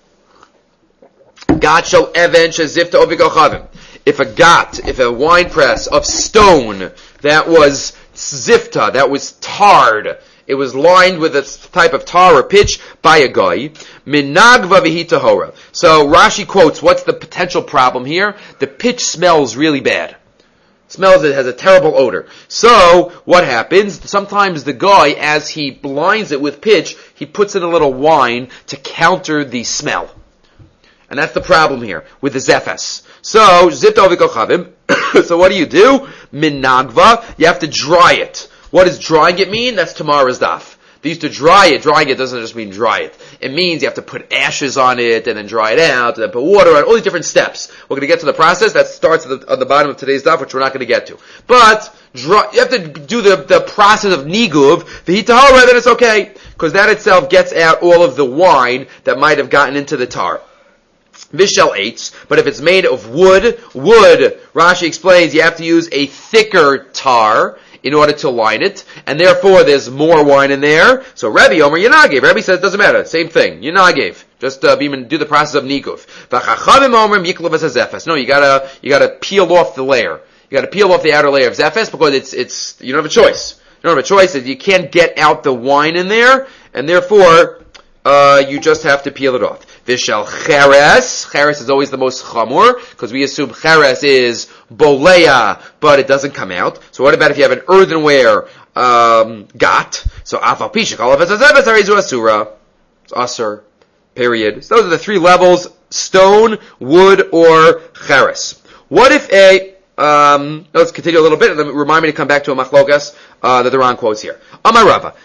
Gat shel even shezifta ovikal chavim. If a gat, if a wine press of stone that was zifta, that was tarred, it was lined with a type of tar or pitch by a guy. Minagva v'hitahora. So Rashi quotes, what's the potential problem here? The pitch smells really bad. Smells, it has a terrible odor. So, what happens? Sometimes the guy, as he blinds it with pitch, he puts in a little wine to counter the smell. And that's the problem here with the zefes. So, zifta ovikal chavim. So what do you do? Minagva, you have to dry it. What does drying it mean? That's tomorrow's daf. They used to dry it. Drying it doesn't just mean dry it. It means you have to put ashes on it and then dry it out and then put water on it. All these different steps. We're going to get to the process. That starts at the, at the bottom of today's daf, which we're not going to get to. But dry, you have to do the, the process of niguv. The hitahora, then it's okay. Because that itself gets out all of the wine that might have gotten into the tar. Vishel eitz, but if it's made of wood, wood, Rashi explains you have to use a thicker tar in order to line it, and therefore there's more wine in there. So Rebbe Omer Yinagev. Rebbe says it doesn't matter. Same thing. Yinagev. Just uh, do the process of niguv. V'chachavim Omer Yiklav as No, you gotta you gotta peel off the layer. You gotta peel off the outer layer of zefes because it's it's you don't have a choice. You don't have a choice. You can't get out the wine in there, and therefore uh, you just have to peel it off. Vishal cheres. Cheres is always the most chamur, because we assume cheres is boleya, but it doesn't come out. So what about if you have an earthenware um, gat? So afal pishik all of it asura. It's asur. Period. So those are the three levels: stone, wood, or cheres. What if a Um, let's continue a little bit, and then remind me to come back to a machlokas uh, that the Ran quotes here. Amar Rava,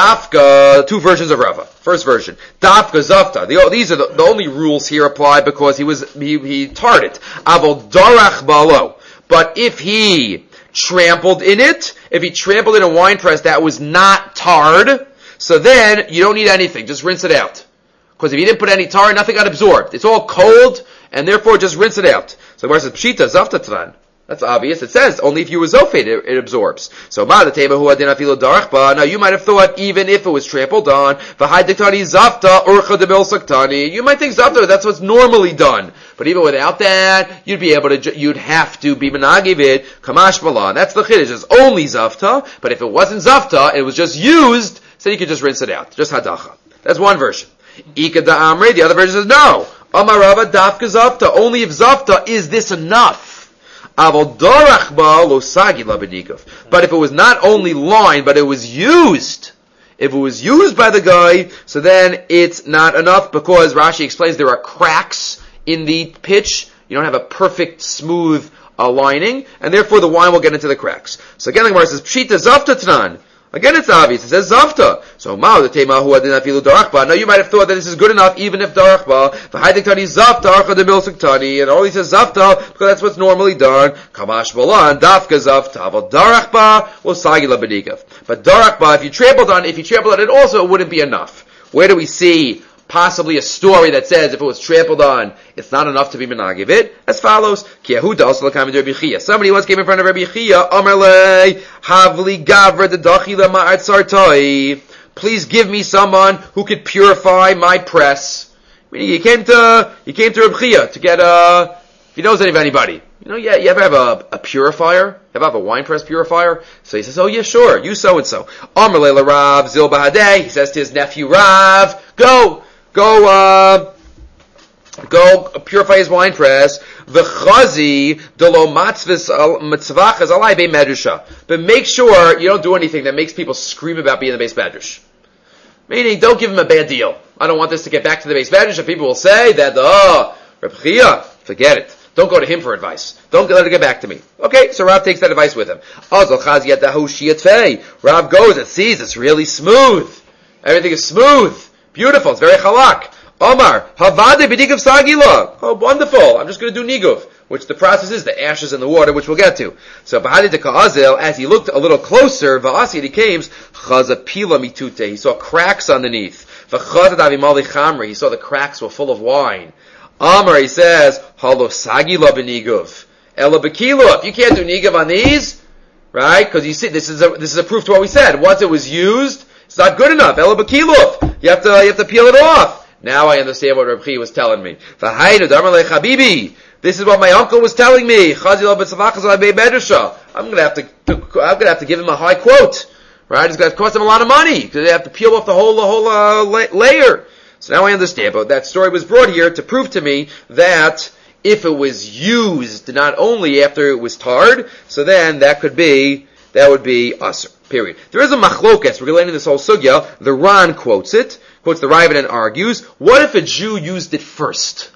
Dafka, two versions of Rava. First version, Dafka Zafta. The, these are the, the only rules here apply because he was he, he tarred it. Avol Darach Balo. But if he trampled in it, if he trampled in a wine press that was not tarred, so then you don't need anything. Just rinse it out. Because if you didn't put any tar, nothing got absorbed. It's all cold, and therefore just rinse it out. So where it says Pshita Zafta Tran. That's obvious. It says only if you use zofate it, it absorbs. So ma the teba hu adin afilo darachba. Now you might have thought even if it was trampled on, v'hai diktani zafta urcha demil saktani. You might think zafta, that's what's normally done. But even without that, you'd be able to, you'd have to be menagiv it kamash balan. That's the chiddush. It's only zafta. But if it wasn't zafta, it was just used, so you could just rinse it out. Just hadacha. That's one version. Ika da amre. The other version says no. Amarava dafka zafta. Only if zafta is this enough. But if it was not only lined, but it was used, if it was used by the guy, so then it's not enough because Rashi explains there are cracks in the pitch. You don't have a perfect, smooth uh, lining, and therefore the wine will get into the cracks. So again, the Gemara says, Pshita Zafta Tnan. Again, it's obvious. It says Zafta. So, Mao, the Tema who did not feel Darachba. Now, you might have thought that this is good enough, even if Darachba, the Haidiktani Zafta, Archa de Milsiktani, and all he says Zafta, because that's what's normally done. Kamash Balan, Dafka Zafta, but Darachba, will Sagila Bedikav. But Darachba, if you trampled on, if you trampled on it also, it wouldn't be enough. Where do we see possibly a story that says if it was trampled on, it's not enough to be menagiv it? As follows: somebody once came in front of Rabbi Chia, Amarle Havli Gavra the Dachila Ma'at Sartai. Please give me someone who could purify my press. Meaning, he came to he came to Rabbi Chia to get a. If he knows any of anybody, you know, yeah, you ever have a, a purifier? You ever have a wine press purifier? So he says, oh yeah, sure, you so and so. Amarle Rav Zil Bahadeh. He says to his nephew Rav, go. Go, uh, go purify his wine press. V'chazi delo matzvah mitzvachas alai bei medusha. But make sure you don't do anything that makes people scream about being the base medrash. Meaning, don't give him a bad deal. I don't want this to get back to the base medrash, and people will say that, oh, Reb Chia, forget it. Don't go to him for advice. Don't let it get back to me. Okay, so Rav takes that advice with him. Rav goes and sees it's really smooth. Everything is smooth. Beautiful. It's very halak. Omar, Havade b'niguv sagila. Oh, wonderful. I'm just going to do niguv. which the process is the ashes in the water, which we'll get to. So Bahadita Ka'azil, as he looked a little closer, Va'asi he came, Chaza Pila Mitute, he saw cracks underneath. V'chazad Avimali Chamri, he saw the cracks were full of wine. Amar, he says, Halo Sagila Beniguv. Ela Bekila, if you can't do Nigav on these, right? Because you see, this is a, this is a proof to what we said. Once it was used, it's not good enough. Ela Bekiluf. You have to, you have to peel it off. Now I understand what Reb Chi was telling me. V'haynu Darmalei Chabibi. This is what my uncle was telling me. I'm gonna have to, to, I'm gonna have to give him a high quote. Right? It's gonna cost him a lot of money, because they have to peel off the whole, the whole, uh, la- layer. So now I understand, but that story was brought here to prove to me that if it was used not only after it was tarred, so then that could be, that would be usr. Period. There is a machlokas relating to this whole sugya. The Ran quotes it, quotes the Ravid and argues, what if a Jew used it first?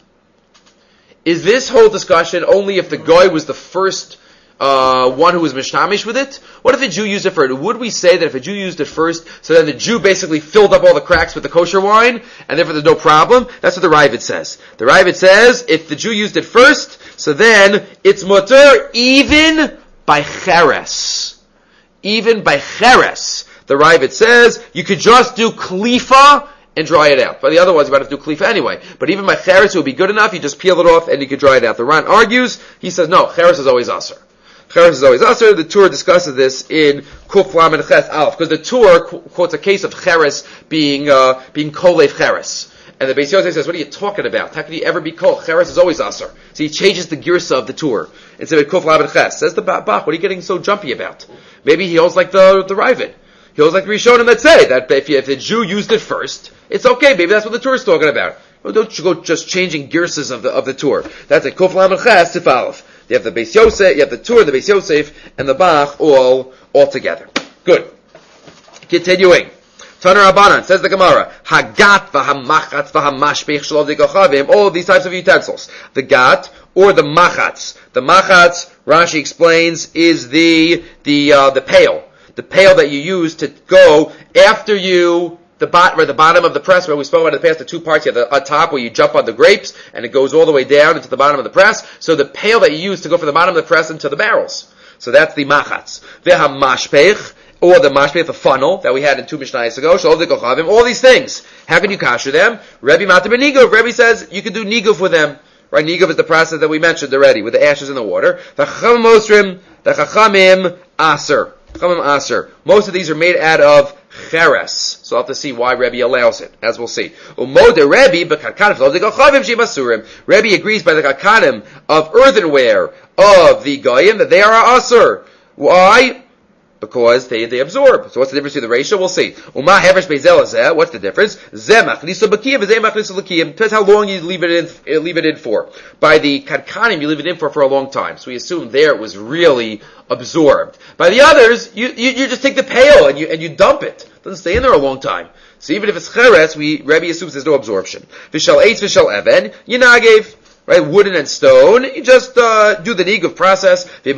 Is this whole discussion only if the guy was the first uh, one who was mishnamish with it? What if a Jew used it first? Would we say that if a Jew used it first, so then the Jew basically filled up all the cracks with the kosher wine, and therefore there's no problem? That's what the Ravid says. The Ravid says, if the Jew used it first, so then it's mutter even by cheres. Even by cheres. The Ravid says, you could just do klifa and dry it out. But the other ones, you might have to do klifa anyway. But even by cheres, it would be good enough. You just peel it off and you could dry it out. The Ran argues, he says, no, cheres is always aser. Cheres is always aser. The Tur discusses this in Kuf Lam and Ches Alf, because the Tur qu- quotes a case of cheres being, uh, being kolev cheres. And the Beis Yosef says, what are you talking about? How can he ever be kol? Cheres is always aser. So he changes the girsa of the Tur. Instead of Kuf Lam and Ches. Says the Bach, what are you getting so jumpy about? Maybe he holds like the, the Ravid. He holds like the Rishonim that say that if, you, if the Jew used it first, it's okay. Maybe that's what the Tur is talking about. Well, don't you go just changing girsas of the of the Tur. That's a Kuf Lam and Ches Tif Aleph. You have the Beis Yosef, you have the Tur, the Beis Yosef, and the Bach all all together. Good. Continuing. Taner Rabbanan, says the Gemara, Hagat v'hamachatz v'hamashpech shalom dekochavim, all of these types of utensils. The gat or the machatz. The machatz, Rashi explains, is the the uh, the pail. The pail that you use to go after you, the, bot, or the bottom of the press, where we spoke about in the past, the two parts, you have the top where you jump on the grapes, and it goes all the way down into the bottom of the press. So the pail that you use to go from the bottom of the press into the barrels. So that's the machatz. V'hamashpech, or the mashpech, the funnel that we had in two Mishnayos ago, shalom dekochavim, all these things. How can you kasher them? Rebbe matar b'niguv. Rebbe says you can do niguv with them. Right, niguv is the process that we mentioned already, with the ashes in the water. The chachamim osrim, the chachamim aser. Chachamim aser. Most of these are made out of cheres. So I'll have to see why Rebbe allows it, as we'll see. Umode Rebbe, b'karkanim, shalom dekochavim, shim asurim. Rebbe agrees by the karkanim of earthenware of the goyim that they are aser. Why? Because they, they absorb. So what's the difference between the ratio? We'll see. Uma hevesh bezel zeh. What's the difference? Zeh machnisa b'kiyim, zeh machnisa l'kiyim. Depends how long you leave it in, leave it in for. By the kadkanim, you leave it in for for a long time. So we assume there it was really absorbed. By the others, you, you, you just take the pail and you, and you dump it. It doesn't stay in there a long time. So even if it's cheres, we, Rebbe assumes there's no absorption. V'shal eitz, v'shal even, yinagev. Right, wooden and stone, you just uh, do the niguv process. But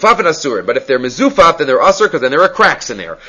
if they're mezufaf, then they're asur, because then there are cracks in there.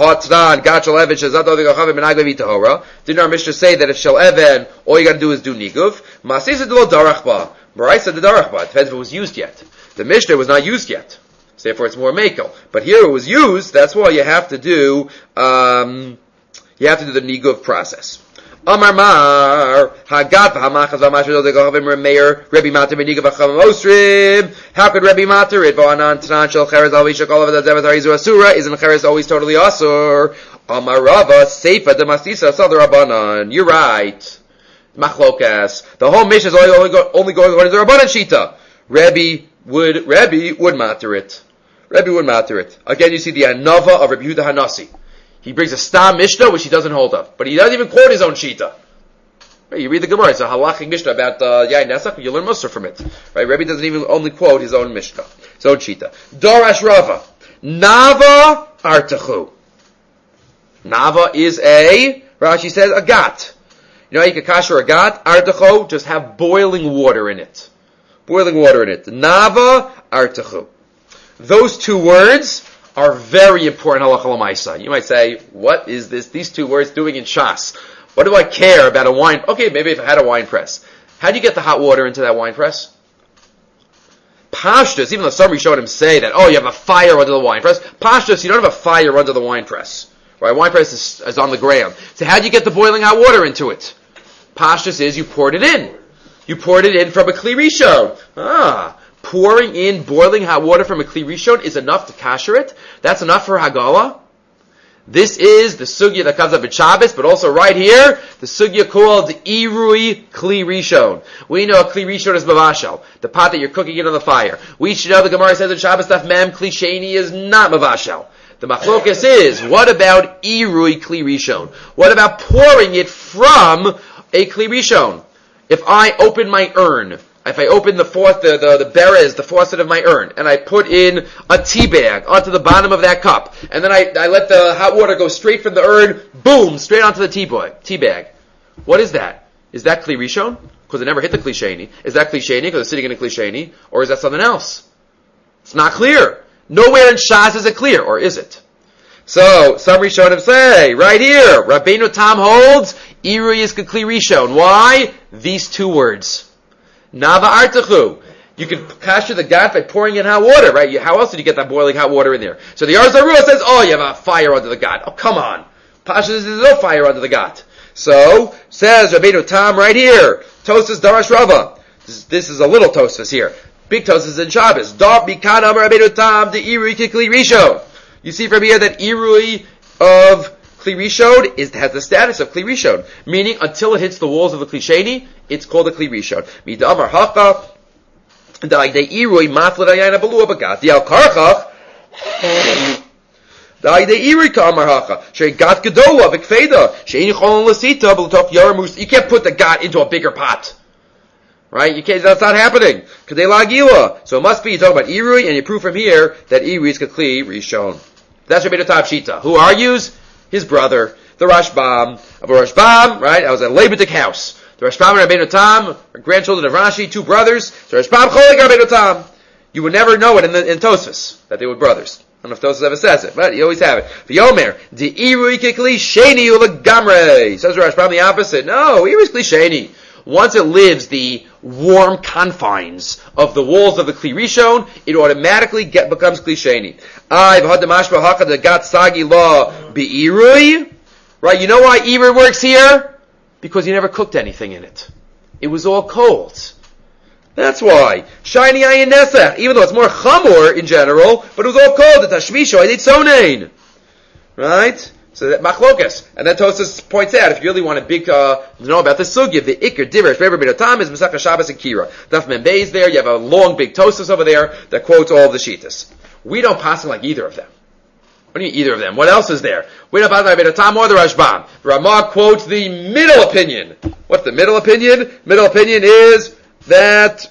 Didn't our Mishnah say that if shel even, all you got to do is do niguv? Baraisa de darachba. It depends if it was used yet. The Mishnah was not used yet, so therefore it's more mekel. But here it was used. That's why you have to do um, you have to do the niguv process. Amar Mar, Hagat v'hamachas v'hamashvil dekochavim remeir, Rebbe matar b'nigav v'chamim osrim. How could Rebbe matar it? V'anan tanan shel cheres al v'ishak olav v'dazevet harizu asura. Isn't cheres always totally asur? Amar Rava, seifa demastisa sadar Rabbanan. You're right. Machlokas. The whole mission is only, only, go, only going according to the Rabbanan shita. Rebbe would, Rebbe would matar it. Rebbe would matar it. Again, you see the anava of Rebbe Yehuda Hanasi. He brings a stam mishnah which he doesn't hold of, but he doesn't even quote his own shita. Right, you read the Gemara; it's a halachic mishnah about uh, yain nesak. You learn mussar from it. Right? Rebbe doesn't even only quote his own mishnah, his own shita. Darash Rava, Nava artachu. Nava is a Rashi says a gat. You know how you can kasher a gat? Artachu, just have boiling water in it. Boiling water in it. Nava artachu. Those two words are very important halacha l'maisa. You might say, what is this, these two words doing in Shas? What do I care about a wine? Okay, maybe if I had a wine press. How do you get the hot water into that wine press? Pashtus, even though some Rishonim say that, oh, you have a fire under the wine press. Pashtus, you don't have a fire under the wine press. Right? Wine press is, is on the ground. So how do you get the boiling hot water into it? Pashtus is you poured it in. You poured it in from a Kli Rishon. Ah, pouring in boiling hot water from a Kli Rishon is enough to kasher it? That's enough for Hagala? This is the sugya that comes up in Shabbos, but also right here, the sugya called Irui Kli Rishon. We know a Kli Rishon is Mavashal, the pot that you're cooking in on the fire. We should know the Gemara says in Shabbos Daf Mem, Kli Sheni is not Mavashal. The machlokas is, what about Irui Kli Rishon? What about pouring it from a Kli Rishon? If I open my urn, if I open the fourth, the, the, the berez, the faucet of my urn, and I put in a tea bag onto the bottom of that cup, and then I, I let the hot water go straight from the urn, boom, straight onto the tea, boy, tea bag. What is that? Is that Kli Rishon? Because it never hit the Kli Sheni. Is that Kli Sheni because it's sitting in a Kli Sheni? Or is that something else? It's not clear. Nowhere in Shas is it clear, or is it? So, some Rishonim say, right here, Rabbeinu Tam holds, Irui is Kli Rishon. Why? These two words. Nava artachu. You can kasher the gat by pouring in hot water, right? You, how else did you get that boiling hot water in there? So the Arzarua says, oh, you have a fire under the gat. Oh, come on. Pasha says there's no fire under the gat. So, says Rabbeinu Tam right here, Tosas Darash Rava. This, this is a little Tosas here. Big Tosas in Shabbos. Da Mikan Amar Rabbeinu Tam, the Irui Kli Rishon. You see from here that Irui of Kli Rishon is, has the status of Kli Rishon, meaning until it hits the walls of the Kli Sheni, it's called a Kli Rishon. Midamar Hacha, Da'idei Irui Mafla Dayana Balua Bagat, Dial Karchach, Da'idei Irui Ka'amar Hacha, Shei Gat Gedola, Vikfeda, Sheini Cholon Lasita, Blutof Yaramus. You can't put the gat into a bigger pot. Right? You can't, that's not happening. Kadei Lagila. So it must be, you talk about Irui, and you prove from here that Irui is Kli Rishon. That's Rabbeinu Tam Shita. Who argues? His brother, the Rashbam. Of a Rashbam, right? I was at a Lebedik house. The Rashbam and Rabbeinu Tam are grandchildren of Rashi, two brothers. So Rashbam Cholik Rabbeinu Tam. You would never know it in, the, in Tosfos, that they were brothers. I don't know if Tosfos ever says it, but you always have it. V'yomer, di Irui Kli Sheni Ulagamre. Says Rashbam the opposite. No, Irui is Kli Sheni. Once it lives the warm confines of the walls of the Kli Rishon, it automatically get, becomes Kli Sheni. Ay, v'hadamashba haka de gat sagi la be'irui. Right, you know why Irui works here? Because you never cooked anything in it. It was all cold. That's why. Shiny ayin nesach, even though it's more chamor in general, but it was all cold. The tashmisho, I did sonein. Right? So that machlokas, and then Tosas points out, if you really want a big uh, to know about the sugya, the ikar divers for every bit of time is Masechah Shabbos and Kira. Daf Mem Beis there. You have a long big Tosas over there that quotes all of the shitas. We don't pass like either of them. What do you mean either of them? What else is there? We don't pass like Rabbeinu Tam or the Rashbam. The Ramah quotes the middle opinion. What's the middle opinion? Middle opinion is that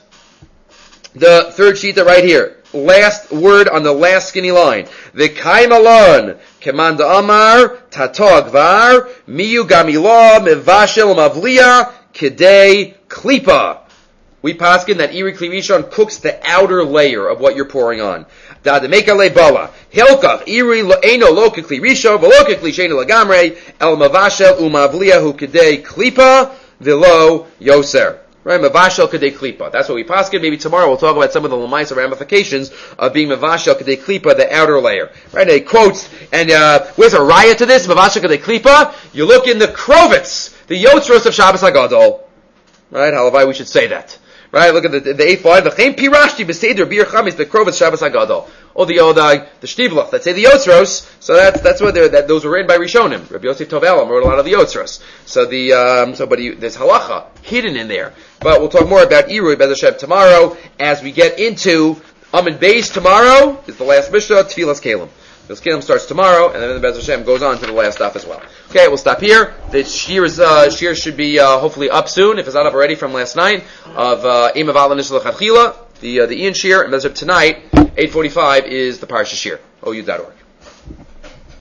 the third shita right here. Last word on the last skinny line. The kaimalon kemanda amar tatog var miyu gamila mevashel mavliya kidei klipa. We paskin that Irui Kli Rishon cooks the outer layer of what you're pouring on. Da de meka lebala hilkach Irui eno lo Kli Rishon v'lo Kli Sheni lagamre el mavashel umavliya hu kidei klipa v'lo yoser. Right, Mavashel Kadei Klipa. That's what we paskin. Maybe tomorrow we'll talk about some of the lamaisa ramifications of being Mavashel Kadei Klipa, the outer layer. Right, and he quotes, and uh, where's a raya to this? Mavashel Kadei Klipa. You look in the Krovitz, the Yotzros of Shabbos Hagadol. Right, halavai, we should say that. Right, look at the, the, the eighth line. V'chein pirashti b'seder bir chamis the Krovitz Shabbos Hagadol. Or the old, uh, the Shtivlach, that say the Yotzros. So that's, that's what they're, that, those were written by Rishonim. Rabbi Yosef Tov Elam wrote a lot of the Yotzros. So the, um, so, but he, there's halacha hidden in there. But we'll talk more about Irui Bez Hashem tomorrow as we get into Amid Beis tomorrow is the last Mishnah, Tfilas Kalim. Tfilas Kalim starts tomorrow, and then the Bez Hashem goes on to the last stuff as well. Okay, we'll stop here. The shir is, uh, shir should be, uh, hopefully up soon, if it's not up already from last night, of, uh, Eim Aval Nishla Chadchila, the, uh, the Ian shir, and Bez Hashem tonight, eight forty-five is the Parsha shir, O U dot org.